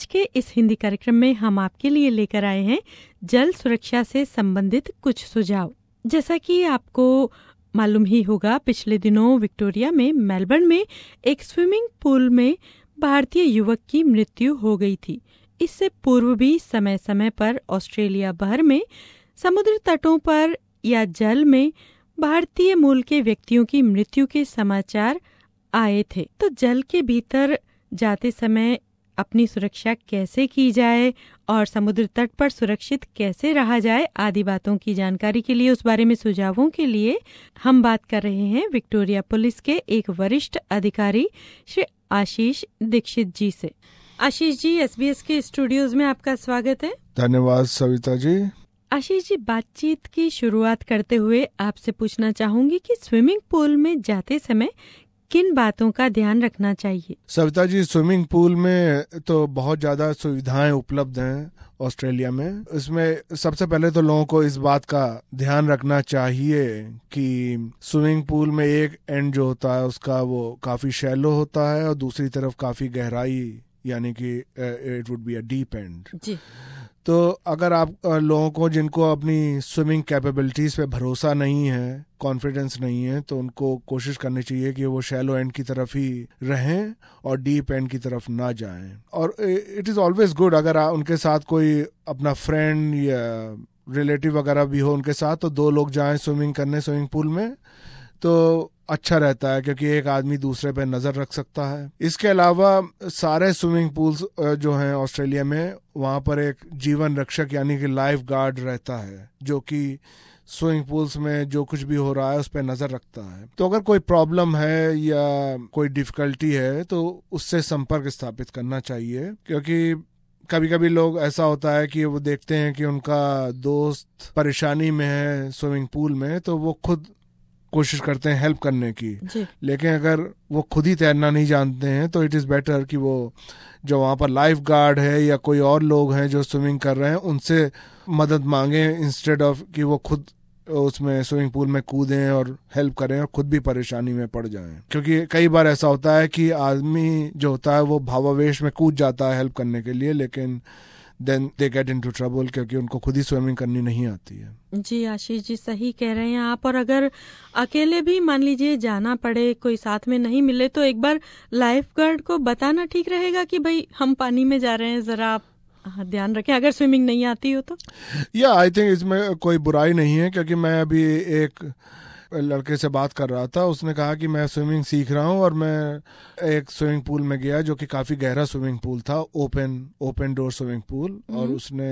के इस हिंदी कार्यक्रम में हम आपके लिए लेकर आए हैं जल सुरक्षा से संबंधित कुछ सुझाव। जैसा कि आपको मालूम ही होगा, पिछले दिनों विक्टोरिया में मेलबर्न में एक स्विमिंग पूल में भारतीय युवक की मृत्यु हो गई थी। इससे पूर्व भी समय समय पर ऑस्ट्रेलिया भर में समुद्र तटों पर या जल में भारतीय मूल के व्यक्तियों की मृत्यु के समाचार आए थे। तो जल के भीतर जाते समय अपनी सुरक्षा कैसे की जाए और समुद्र तट पर सुरक्षित कैसे रहा जाए आदि बातों की जानकारी के लिए, उस बारे में सुझावों के लिए हम बात कर रहे हैं विक्टोरिया पुलिस के एक वरिष्ठ अधिकारी श्री आशीष दीक्षित जी से। आशीष जी, SBS के स्टूडियोज में आपका स्वागत है। धन्यवाद सविता जी। आशीष जी, बातचीत की शुरुआत करते हुए आपसे पूछना चाहूंगी कि स्विमिंग पूल में जाते समय किन बातों का ध्यान रखना चाहिए? सविता जी, स्विमिंग पूल में तो बहुत ज्यादा सुविधाएं उपलब्ध हैं ऑस्ट्रेलिया में। इसमें सबसे पहले तो लोगों को इस बात का ध्यान रखना चाहिए कि स्विमिंग पूल में एक एंड जो होता है उसका वो काफी शैलो होता है और दूसरी तरफ काफी गहराई, यानी कि it would be a deep end जी। तो अगर आप लोगों को जिनको अपनी स्विमिंग कैपेबिलिटीज पे भरोसा नहीं है, कॉन्फिडेंस नहीं है, तो उनको कोशिश करनी चाहिए कि वो शैलो एंड की तरफ ही रहें और डीप एंड की तरफ ना जाएं। और इट इज़ ऑलवेज गुड अगर उनके साथ कोई अपना फ्रेंड या रिलेटिव वगैरह भी हो उनके साथ, तो 2 लोग जाएं स्विमिंग करने स्विमिंग पूल में, तो अच्छा रहता है क्योंकि एक आदमी दूसरे पे नजर रख सकता है। इसके अलावा सारे स्विमिंग पूल्स जो हैं ऑस्ट्रेलिया में, वहाँ पर एक जीवन रक्षक यानी कि लाइफ गार्ड रहता है जो कि स्विमिंग पूल्स में जो कुछ भी हो रहा है उस पर नजर रखता है। तो अगर कोई प्रॉब्लम है या कोई डिफिकल्टी है तो उससे संपर्क स्थापित करना चाहिए, क्योंकि कभी कभी लोग ऐसा होता है कि वो देखते हैं कि उनका दोस्त परेशानी में है स्विमिंग पूल में, तो वो खुद कोशिश करते हैं हेल्प करने की, लेकिन अगर वो खुद ही तैरना नहीं जानते हैं तो इट इज़ बेटर कि वो जो वहाँ पर लाइफ गार्ड है या कोई और लोग हैं जो स्विमिंग कर रहे हैं उनसे मदद मांगें, इंस्टेड ऑफ कि वो खुद उसमें स्विमिंग पूल में कूदें और हेल्प करें और खुद भी परेशानी में पड़ जाएं। क्योंकि कई बार ऐसा होता है कि आदमी जो होता है वो भावावेश में कूद जाता है हेल्प करने के लिए, लेकिन then they get into trouble क्योंकि उनको खुद ही स्विमिंग करनी नहीं आती है। जी आशीष जी, सही कह रहे हैं आप। और अगर अकेले भी मान लीजिए जाना पड़े, कोई साथ में नहीं मिले, तो एक बार लाइफ गार्ड को बताना ठीक रहेगा कि भाई हम पानी में जा रहे हैं, जरा आप ध्यान रखें, अगर स्विमिंग नहीं आती हो तो। या आई थिंक इसमें कोई बुराई नहीं है, क्योंकि मैं अभी एक लड़के से बात कर रहा था, उसने कहा कि मैं स्विमिंग सीख रहा हूँ और मैं एक स्विमिंग पूल में गया जो कि काफ़ी गहरा स्विमिंग पूल था, ओपन डोर स्विमिंग पूल, और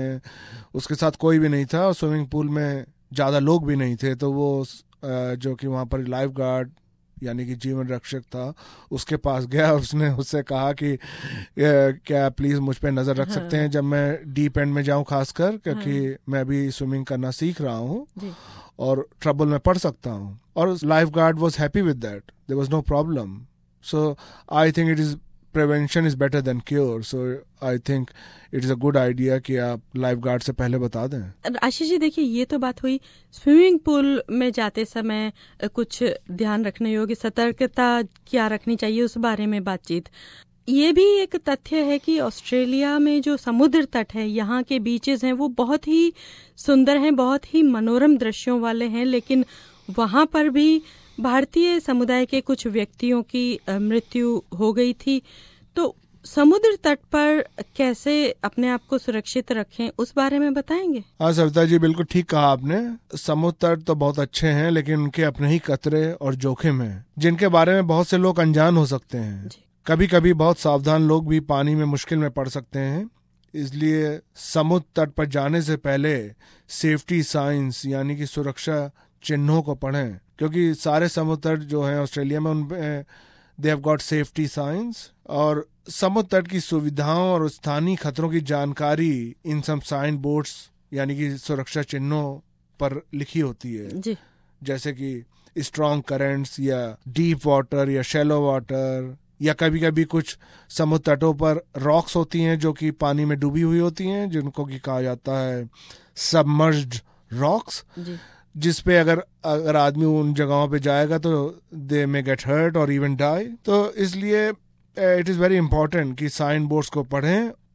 उसके साथ कोई भी नहीं था और स्विमिंग पूल में ज़्यादा लोग भी नहीं थे। तो वो जो कि वहाँ पर लाइफ गार्ड यानी कि जीवन रक्षक था, उसके पास गया, उसने उससे कहा कि क्या प्लीज़ मुझ पे नज़र रख सकते हैं जब मैं डीप एंड में जाऊँ, खासकर क्योंकि मैं अभी स्विमिंग करना सीख रहा हूँ और ट्रबल में पड़ सकता हूँ। और lifeguard was happy with that, there was no problem. So I think it is prevention is better than cure. So I think it is a good idea कि आप लाइफ गार्ड से पहले बता दें। आशीष जी, देखिए ये तो बात हुई स्विमिंग पूल में जाते समय कुछ ध्यान रखने योग्य, सतर्कता क्या रखनी चाहिए उस बारे में बातचीत। ये भी एक तथ्य है कि ऑस्ट्रेलिया में जो समुद्र तट है, यहाँ के बीचेस हैं, वो बहुत ही सुंदर हैं, बहुत ही मनोरम दृश्यों वाले हैं, लेकिन वहाँ पर भी भारतीय समुदाय के कुछ व्यक्तियों की मृत्यु हो गई थी। तो समुद्र तट पर कैसे अपने आप को सुरक्षित रखें, उस बारे में बताएंगे? हाँ सविता जी, बिल्कुल ठीक कहा आपने। समुद्र तट तो बहुत अच्छे हैं, लेकिन उनके अपने ही खतरे और जोखिम हैं, जिनके बारे में बहुत से लोग अनजान हो सकते हैं। कभी कभी बहुत सावधान लोग भी पानी में मुश्किल में पड़ सकते हैं। इसलिए समुद्र तट पर जाने से पहले सेफ्टी साइंस यानी कि सुरक्षा चिन्हों को पढ़ें, क्योंकि सारे समुद्र तट जो हैं ऑस्ट्रेलिया में उनमें they have got safety signs, और समुद्र तट की सुविधाओं और स्थानीय खतरों की जानकारी इन सब साइन बोर्ड्स यानी कि सुरक्षा चिन्हों पर लिखी होती है जी। जैसे कि स्ट्रॉन्ग करंट्स या डीप वाटर या शैलो वाटर, या कभी कभी कुछ समुद्र तटों पर रॉक्स होती हैं जो कि पानी में डूबी हुई होती हैं, जिनको कि कहा जाता है सबमर्ज्ड रॉक्स, जिसपे अगर आदमी उन जगहों पे जाएगा तो दे मे गेट हर्ट और इवन डाई। तो इसलिए इट इज़ वेरी इंपॉर्टेंट कि साइन बोर्ड्स को पढ़ें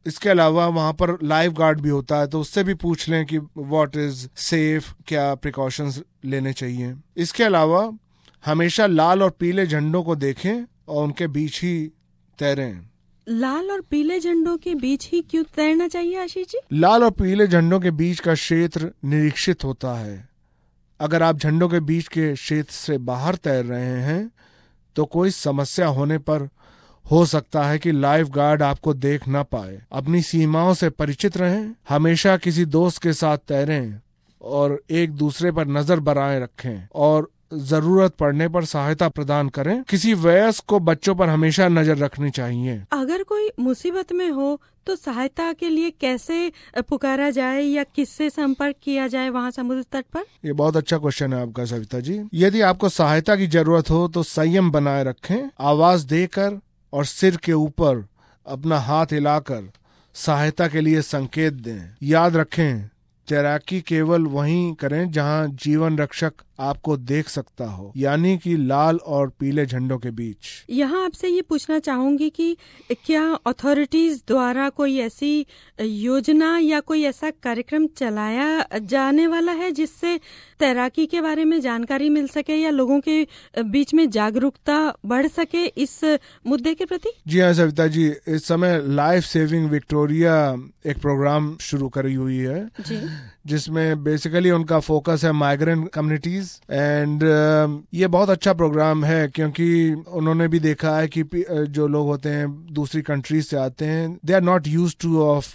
इसके अलावा वहाँ पर लाइफ गार्ड भी होता है, तो उससे भी पूछ लें कि व्हाट इज सेफ, क्या प्रिकॉशंस लेने चाहिए। इसके अलावा हमेशा लाल और पीले झंडों को देखें और उनके बीच ही तैरें। लाल और पीले झंडों के बीच ही क्यों तैरना चाहिए आशीष जी? लाल और पीले झंडों के बीच का क्षेत्र निरीक्षित होता है। अगर आप झंडों के बीच के क्षेत्र से बाहर तैर रहे हैं तो कोई समस्या होने पर हो सकता है कि लाइफ गार्ड आपको देख ना पाए। अपनी सीमाओं से परिचित रहें, हमेशा किसी दोस्त के साथ तैरें और एक दूसरे पर नजर बनाए रखें और जरूरत पड़ने पर सहायता प्रदान करें। किसी वयस्क को बच्चों पर हमेशा नजर रखनी चाहिए। अगर कोई मुसीबत में हो तो सहायता के लिए कैसे पुकारा जाए या किससे संपर्क किया जाए वहाँ समुद्र तट पर? ये बहुत अच्छा क्वेश्चन है आपका सविता जी। यदि आपको सहायता की जरूरत हो तो संयम बनाए रखें, आवाज देकर और सिर के ऊपर अपना हाथ हिलाकर सहायता के लिए संकेत दें। याद रखें, तैराकी केवल वहीं करें जहां जीवन रक्षक आपको देख सकता हो, यानी कि लाल और पीले झंडों के बीच। यहाँ आपसे ये पूछना चाहूंगी कि क्या अथॉरिटीज द्वारा कोई ऐसी योजना या कोई ऐसा कार्यक्रम चलाया जाने वाला है जिससे तैराकी के बारे में जानकारी मिल सके या लोगों के बीच में जागरूकता बढ़ सके इस मुद्दे के प्रति? जी हाँ सविता जी, इस समय लाइफ सेविंग विक्टोरिया एक प्रोग्राम शुरू करी हुई है जी, जिसमें बेसिकली उनका फोकस है माइग्रेंट कम्युनिटीज एंड ये बहुत अच्छा प्रोग्राम है क्योंकि उन्होंने भी देखा है कि जो लोग होते हैं दूसरी कंट्रीज से आते हैं, they are not used to of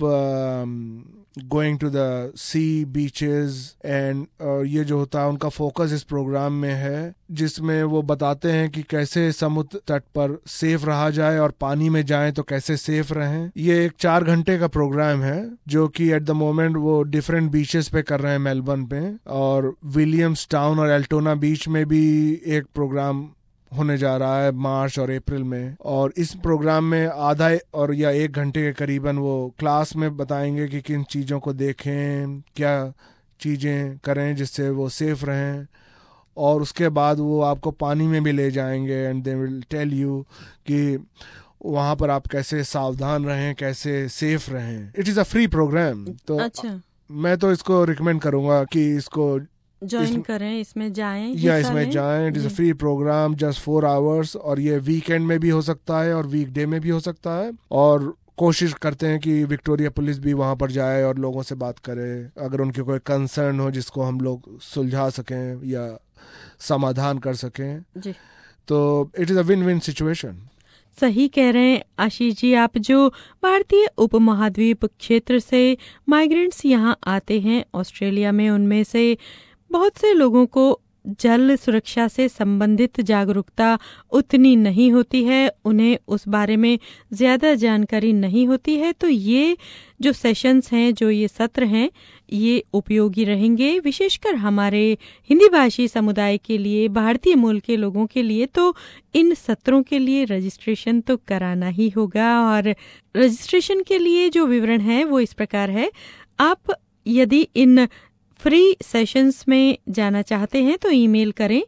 going to the sea beaches and ये जो होता है उनका फोकस इस प्रोग्राम में है जिसमें वो बताते हैं कि कैसे समुद्र तट पर सेफ रहा जाए और पानी में जाएं तो कैसे सेफ रहें। ये एक 4 घंटे का प्रोग्राम है जो कि एट द मोमेंट वो डिफरेंट बीचेस पे कर रहे हैं मेलबर्न पे, और विलियम्स टाउन और एल्टोना बीच में भी एक प्रोग्राम होने जा रहा है मार्च और अप्रैल में। और इस प्रोग्राम में आधा और या 1 घंटे के करीबन वो क्लास में बताएंगे कि किन चीज़ों को देखें, क्या चीज़ें करें जिससे वो सेफ रहें, और उसके बाद वो आपको पानी में भी ले जाएंगे and they will tell you कि वहाँ पर आप कैसे सावधान रहें, कैसे सेफ रहें। It is a free program, तो अच्छा, मैं तो इसको रिकमेंड करूँगा कि इसको ज्वाइन करें, इसमें जाएं या इसमें जाएं। It is a free program, just 4 hours, और ये वीकेंड में भी हो सकता है और वीकडे में भी हो सकता है। और कोशिश करते हैं कि विक्टोरिया पुलिस भी वहां पर जाए और लोगों से बात करे अगर उनके कोई कंसर्न हो जिसको हम लोग सुलझा सकें या समाधान कर सकें जी। तो it is a win win situation. सही कह रहे हैं आशीष जी आप। जो भारतीय उपमहाद्वीप क्षेत्र से माइग्रेंट्स यहाँ आते हैं ऑस्ट्रेलिया में, उनमें से बहुत से लोगों को जल सुरक्षा से संबंधित जागरूकता उतनी नहीं होती है, उन्हें उस बारे में ज़्यादा जानकारी नहीं होती है। तो ये जो सेशंस हैं, जो ये सत्र हैं, ये उपयोगी रहेंगे विशेषकर हमारे हिंदी भाषी समुदाय के लिए, भारतीय मूल के लोगों के लिए। तो इन सत्रों के लिए रजिस्ट्रेशन तो कराना ही होगा, और रजिस्ट्रेशन के लिए जो विवरण है वो इस प्रकार है। आप यदि इन फ्री सेशंस में जाना चाहते हैं तो ईमेल करें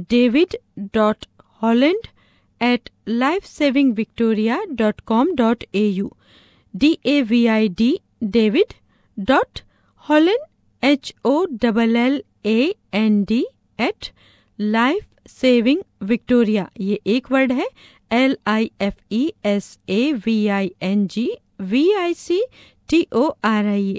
david.holland@lifesavingvictoria.com.au david.holland@lifesavingvictoria, ये एक वर्ड है, LIFESAVINGVICTORIA,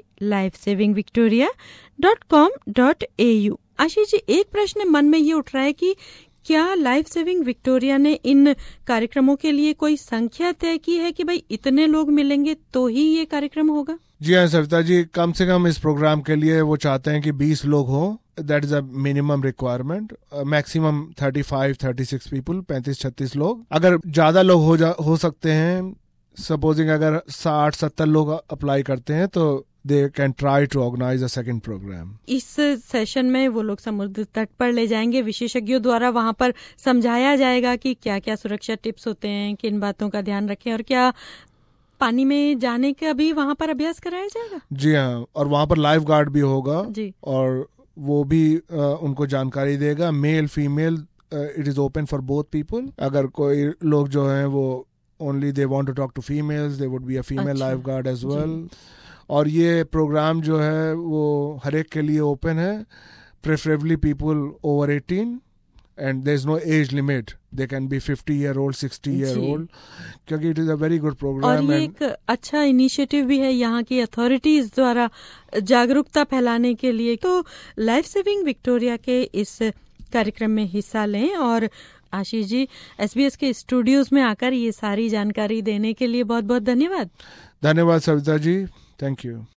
lifesavingvictoria.com.au। आशीष जी, एक प्रश्न मन में ये उठ रहा है कि क्या लाइफ सेविंग विक्टोरिया ने इन कार्यक्रमों के लिए कोई संख्या तय की है कि भाई इतने लोग मिलेंगे तो ही ये कार्यक्रम होगा? जी हाँ सविता जी, कम से कम इस प्रोग्राम के लिए वो चाहते हैं कि 20 लोग हों। That is a minimum requirement. Maximum 35-36 people, 35-36 लोग। अगर ज्यादा लोग हो सकते हैं, सपोजिंग अगर 60-70 लोग अप्लाई करते हैं तो they can try to organize a second program. इस सेशन में वो लोग समुद्र तट पर ले जाएंगे, विशेषज्ञों द्वारा वहां पर समझाया जाएगा कि क्या क्या सुरक्षा टिप्स होते हैं, किन बातों का ध्यान रखें, और क्या पानी में जाने का भी वहां पर अभ्यास कराया जाएगा। जी हाँ, और वहां पर लाइफ गार्ड भी होगा जी, और वो भी उनको जानकारी देगा। Male female, it is open for both people. अगर कोई लोग जो हैं वो only they want to talk to females, there would be a female अच्छा, lifeguard as जी। well. और ये प्रोग्राम जो है वो हर एक के लिए ओपन है, preferably people over 18 and there is no age limit. They can be 50-year-old, 60-year-old, क्योंकि it is a very good program. और ये एक अच्छा इनिशिएटिव भी है यहाँ की अथॉरिटीज द्वारा जागरूकता फैलाने के लिए। तो लाइफ सेविंग विक्टोरिया के इस कार्यक्रम में हिस्सा लें और आशीष जी SBS के स्टूडियोज में आकर ये सारी जानकारी देने के लिए बहुत बहुत धन्यवाद। धन्यवाद सविता जी, थैंक यू।